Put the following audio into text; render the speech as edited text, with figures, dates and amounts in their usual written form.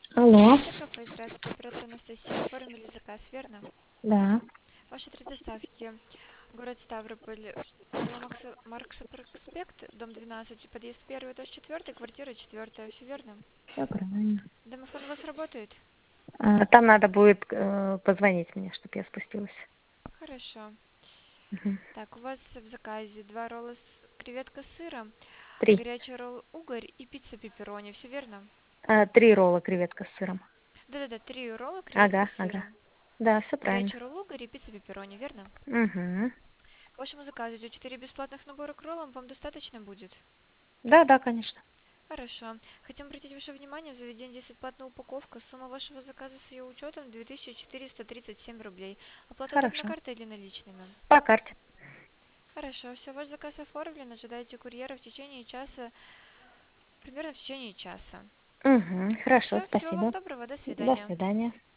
Алло, Это кафе, здравствуйте, оператор Анастасия. Оформили заказ, верно? да, Ваши три доставки. Город Ставрополь, улица Маркса проспект, дом 12, подъезд 1, этаж 4, квартира 4. Все верно? все правильно. Домофон у вас работает? Там надо будет позвонить мне, чтобы я спустилась. Хорошо. Мгм. Так, у вас в заказе два ролла с креветка с сыром, 3. горячий ролл угорь и пицца пепперони. Все верно? 3 ролла креветка с сыром. Да-да-да, три ролла креветка Ага, с ага. сыром, Да, все правильно. горячий ролл угорь и пицца пепперони, верно? Угу. К вашему заказу идет 4 бесплатных набора к роллам. Вам достаточно будет? Да, да, конечно. Хорошо. Хотим обратить ваше внимание, в заведении здесь платная упаковка. Сумма вашего заказа с ее учетом 2437 рублей. Оплата удобно Хорошо. картой или наличными? По карте. Хорошо, все, ваш заказ оформлен. Ожидайте курьера в течение часа, примерно в течение часа. Угу. Хорошо, Все, всего вам спасибо. доброго, до До свидания. свидания.